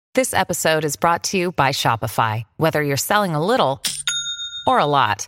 This episode is brought to you by Shopify. Whether you're selling a little or a lot,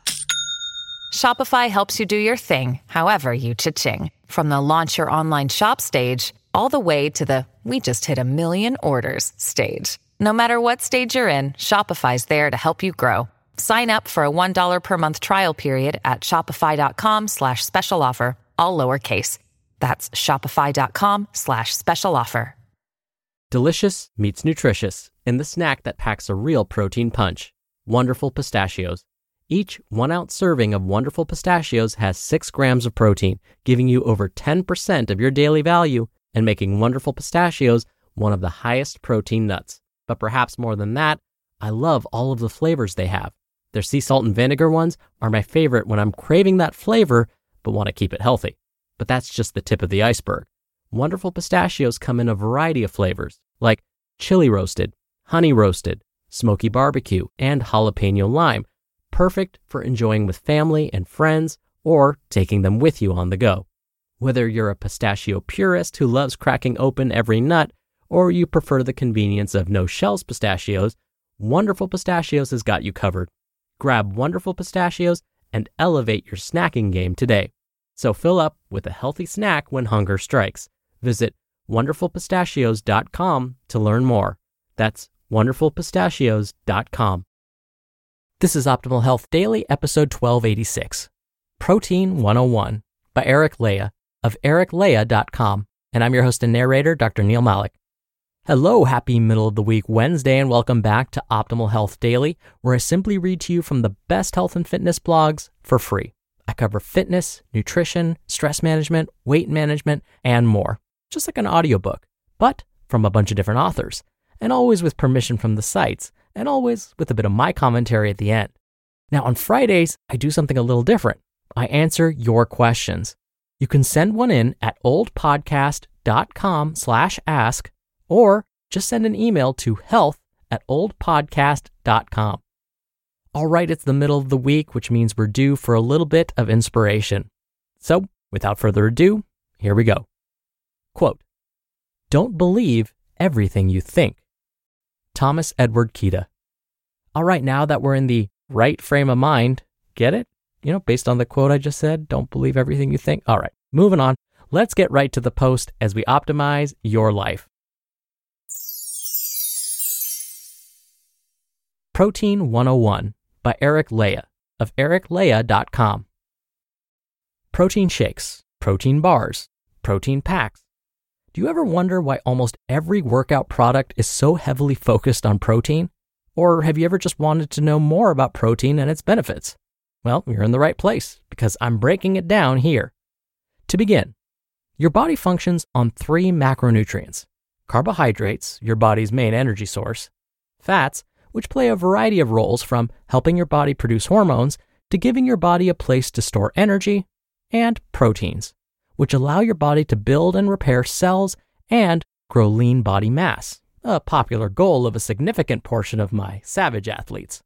Shopify helps you do your thing, however you cha-ching. From the launch your online shop stage, all the way to the we just hit 1 million orders stage. No matter what stage you're in, Shopify's there to help you grow. Sign up for a $1 per month trial period at shopify.com/special offer, all lowercase. That's shopify.com/special offer. Delicious meets nutritious in the snack that packs a real protein punch. Wonderful Pistachios. Each 1-ounce serving of Wonderful Pistachios has 6 grams of protein, giving you over 10% of your daily value and making Wonderful Pistachios one of the highest protein nuts. But perhaps more than that, I love all of the flavors they have. Their sea salt and vinegar ones are my favorite when I'm craving that flavor but want to keep it healthy. But that's just the tip of the iceberg. Wonderful Pistachios come in a variety of flavors, like chili roasted, honey roasted, smoky barbecue, and jalapeno lime, perfect for enjoying with family and friends or taking them with you on the go. Whether you're a pistachio purist who loves cracking open every nut, or you prefer the convenience of no-shells pistachios, Wonderful Pistachios has got you covered. Grab Wonderful Pistachios and elevate your snacking game today. So fill up with a healthy snack when hunger strikes. Visit wonderfulpistachios.com to learn more. That's wonderfulpistachios.com. This is Optimal Health Daily, episode 1286, Protein 101 by Eric Leah of ericleah.com. And I'm your host and narrator, Dr. Neil Malik. Hello, happy middle of the week Wednesday, and welcome back to Optimal Health Daily, where I simply read to you from the best health and fitness blogs for free. I cover fitness, nutrition, stress management, weight management, and more. Just like an audiobook, but from a bunch of different authors, and always with permission from the sites, and always with a bit of my commentary at the end. Now, on Fridays, I do something a little different. I answer your questions. You can send one in at oldpodcast.com/ask, or just send an email to health@oldpodcast.com. All right, it's the middle of the week, which means we're due for a little bit of inspiration. So, without further ado, here we go. Quote, "Don't believe everything you think." Thomas Edward Kita. All right, now that we're in the right frame of mind, get it? Based on the quote I just said, don't believe everything you think. All right, moving on. Let's get right to the post as we optimize your life. Protein 101 by Eric Leah of ericleah.com. Protein shakes, protein bars, protein packs. Do you ever wonder why almost every workout product is so heavily focused on protein? Or have you ever just wanted to know more about protein and its benefits? Well, you're in the right place because I'm breaking it down here. To begin, your body functions on 3 macronutrients: carbohydrates, your body's main energy source; fats, which play a variety of roles from helping your body produce hormones to giving your body a place to store energy; and proteins, which allow your body to build and repair cells and grow lean body mass, a popular goal of a significant portion of my savage athletes.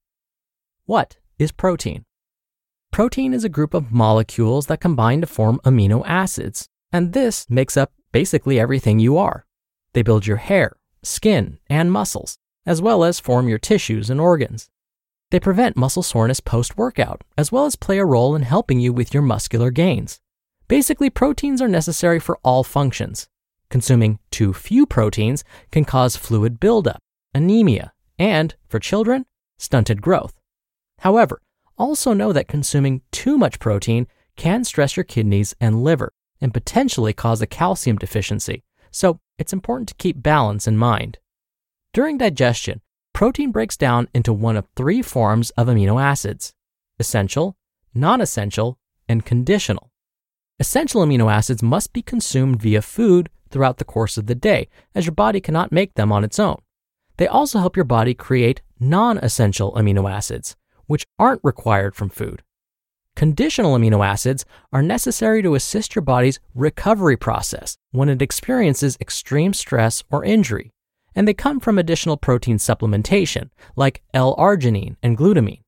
What is protein? Protein is a group of molecules that combine to form amino acids, and this makes up basically everything you are. They build your hair, skin, and muscles, as well as form your tissues and organs. They prevent muscle soreness post-workout, as well as play a role in helping you with your muscular gains. Basically, proteins are necessary for all functions. Consuming too few proteins can cause fluid buildup, anemia, and, for children, stunted growth. However, also know that consuming too much protein can stress your kidneys and liver and potentially cause a calcium deficiency, so it's important to keep balance in mind. During digestion, protein breaks down into one of 3 forms of amino acids: essential, non-essential, and conditional. Essential amino acids must be consumed via food throughout the course of the day, as your body cannot make them on its own. They also help your body create non-essential amino acids, which aren't required from food. Conditional amino acids are necessary to assist your body's recovery process when it experiences extreme stress or injury, and they come from additional protein supplementation like L-arginine and glutamine.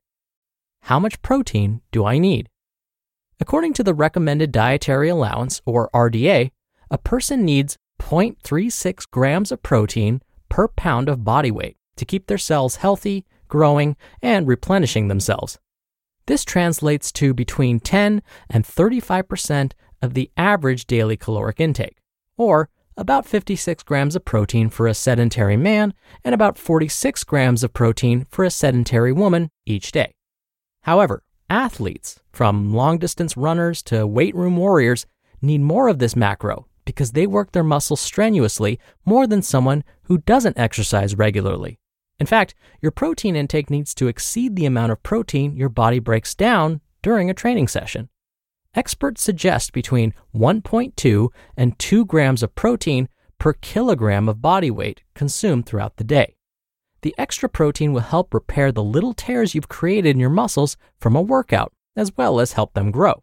How much protein do I need? According to the Recommended Dietary Allowance, or RDA, a person needs 0.36 grams of protein per pound of body weight to keep their cells healthy, growing, and replenishing themselves. This translates to between 10 and 35% of the average daily caloric intake, or about 56 grams of protein for a sedentary man and about 46 grams of protein for a sedentary woman each day. However, athletes, from long-distance runners to weight room warriors, need more of this macro because they work their muscles strenuously more than someone who doesn't exercise regularly. In fact, your protein intake needs to exceed the amount of protein your body breaks down during a training session. Experts suggest between 1.2 and 2 grams of protein per kilogram of body weight consumed throughout the day. The extra protein will help repair the little tears you've created in your muscles from a workout, as well as help them grow.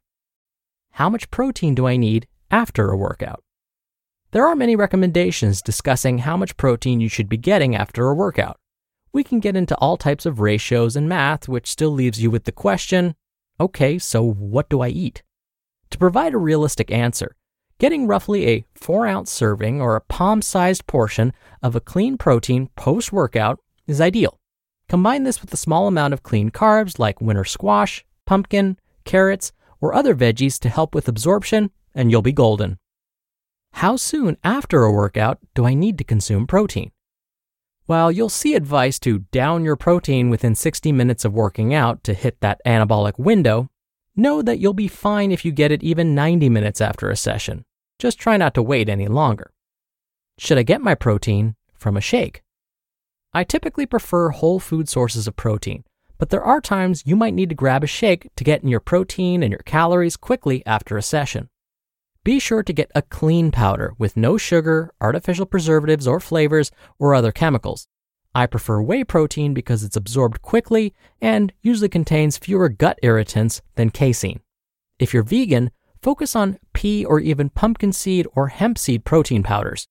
How much protein do I need after a workout? There are many recommendations discussing how much protein you should be getting after a workout. We can get into all types of ratios and math, which still leaves you with the question, okay, so what do I eat? To provide a realistic answer, getting roughly a 4-ounce serving or a palm-sized portion of a clean protein post-workout is ideal. Combine this with a small amount of clean carbs like winter squash, pumpkin, carrots, or other veggies to help with absorption, and you'll be golden. How soon after a workout do I need to consume protein? While you'll see advice to down your protein within 60 minutes of working out to hit that anabolic window, know that you'll be fine if you get it even 90 minutes after a session. Just try not to wait any longer. Should I get my protein from a shake? I typically prefer whole food sources of protein, but there are times you might need to grab a shake to get in your protein and your calories quickly after a session. Be sure to get a clean powder with no sugar, artificial preservatives or flavors, or other chemicals. I prefer whey protein because it's absorbed quickly and usually contains fewer gut irritants than casein. If you're vegan, focus on pea or even pumpkin seed or hemp seed protein powders.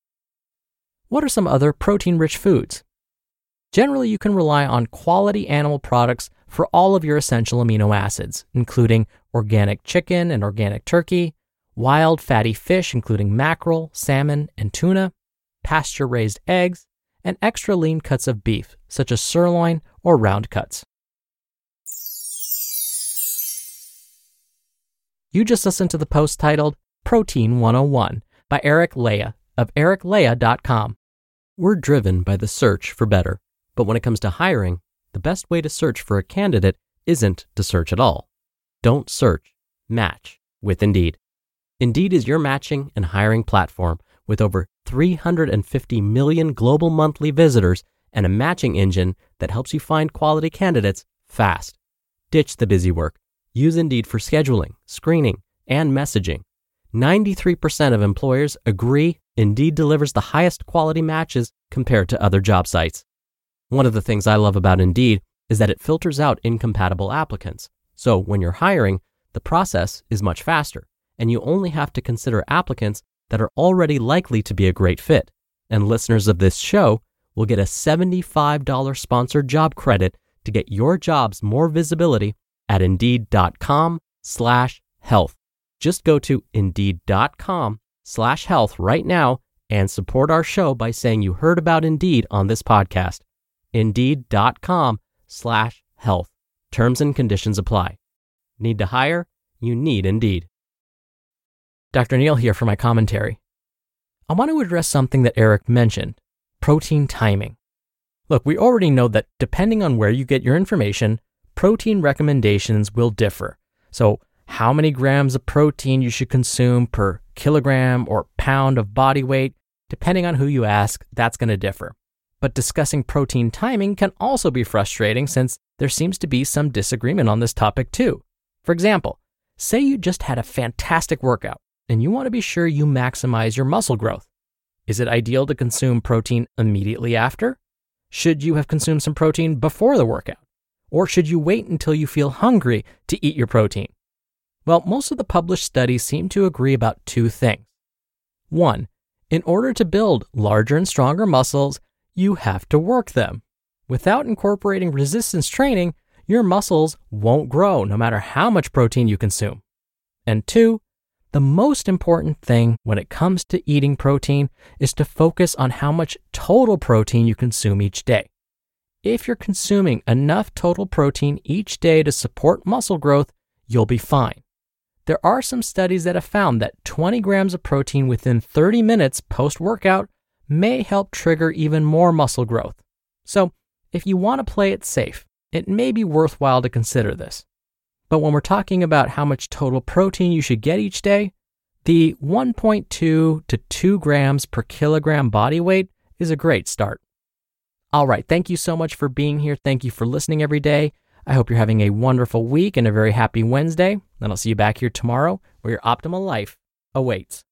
What are some other protein-rich foods? Generally, you can rely on quality animal products for all of your essential amino acids, including organic chicken and organic turkey, wild fatty fish including mackerel, salmon, and tuna, pasture-raised eggs, and extra lean cuts of beef, such as sirloin or round cuts. You just listened to the post titled Protein 101 by Eric Leah of ericleah.com. We're driven by the search for better, but when it comes to hiring, the best way to search for a candidate isn't to search at all. Don't search, match with Indeed. Indeed is your matching and hiring platform with over 350 million global monthly visitors and a matching engine that helps you find quality candidates fast. Ditch the busy work. Use Indeed for scheduling, screening, and messaging. 93% of employers agree Indeed delivers the highest quality matches compared to other job sites. One of the things I love about Indeed is that it filters out incompatible applicants. So when you're hiring, the process is much faster, and you only have to consider applicants that are already likely to be a great fit. And listeners of this show will get a $75 sponsored job credit to get your jobs more visibility at Indeed.com/health. Just go to Indeed.com/health right now and support our show by saying you heard about Indeed on this podcast. Indeed.com/health. Terms and conditions apply. Need to hire? You need Indeed. Dr. Neal here for my commentary. I want to address something that Eric mentioned, protein timing. Look, we already know that depending on where you get your information, protein recommendations will differ. So how many grams of protein you should consume per kilogram or pound of body weight, depending on who you ask, that's going to differ. But discussing protein timing can also be frustrating since there seems to be some disagreement on this topic too. For example, say you just had a fantastic workout and you want to be sure you maximize your muscle growth. Is it ideal to consume protein immediately after? Should you have consumed some protein before the workout? Or should you wait until you feel hungry to eat your protein? Well, most of the published studies seem to agree about two things. One, in order to build larger and stronger muscles, you have to work them. Without incorporating resistance training, your muscles won't grow no matter how much protein you consume. And two, The most important thing when it comes to eating protein is to focus on how much total protein you consume each day. If you're consuming enough total protein each day to support muscle growth, you'll be fine. There are some studies that have found that 20 grams of protein within 30 minutes post-workout may help trigger even more muscle growth. So, if you want to play it safe, it may be worthwhile to consider this. But when we're talking about how much total protein you should get each day, the 1.2 to 2 grams per kilogram body weight is a great start. All right, thank you so much for being here. Thank you for listening every day. I hope you're having a wonderful week and a very happy Wednesday. And I'll see you back here tomorrow where your optimal life awaits.